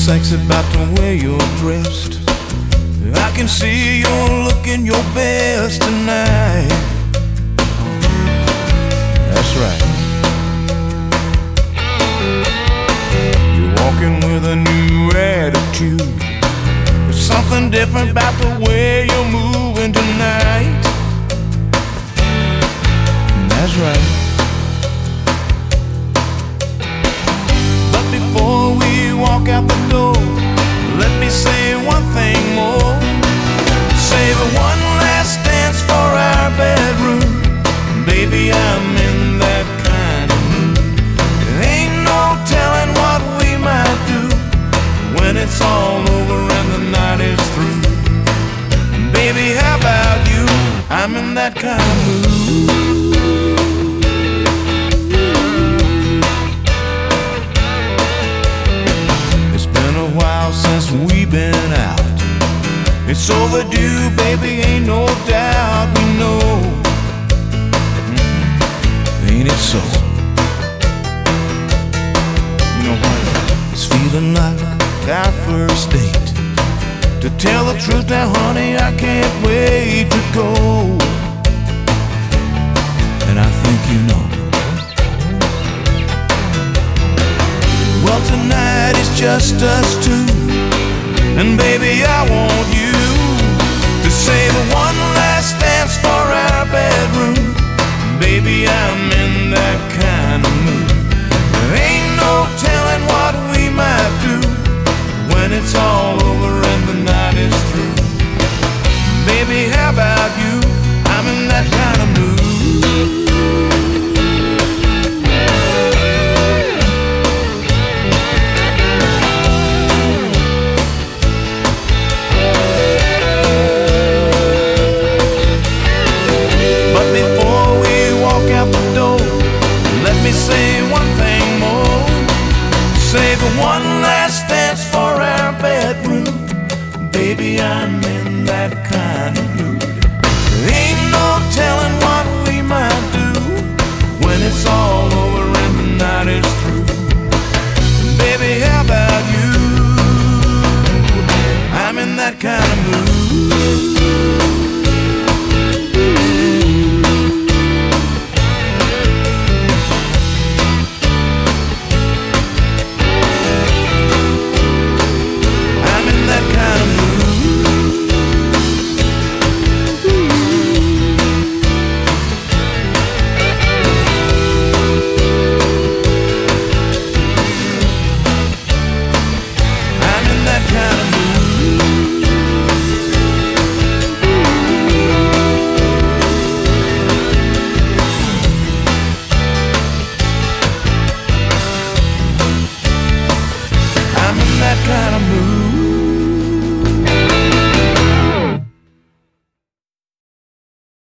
sexy about the way you're dressed. I can see you're looking your best tonight. That's right. You're walking with a new attitude. There's something different about the way you're moving tonight. That's right. But before we walk out the door, let me say one thing more. Save one last dance for our bedroom. Baby, I'm in that kind of mood. There ain't no telling what we might do when it's all over and the night is through. Baby, how about you? I'm in that kind of mood. It's been a while since we've been out. It's overdue, baby, ain't no doubt. We know, ain't it so? You know what? It's feeling like our first date. To tell the truth now, honey, I can't wait to go. And I think you know. Well, tonight is just us two. And baby, I want you to save one last dance for our bedroom. Baby, I'm in that kind of mood. There ain't no telling what we might do when it's all over and the night is through. Baby, how about you? I'm in that kind of mood. Say one thing more. Save one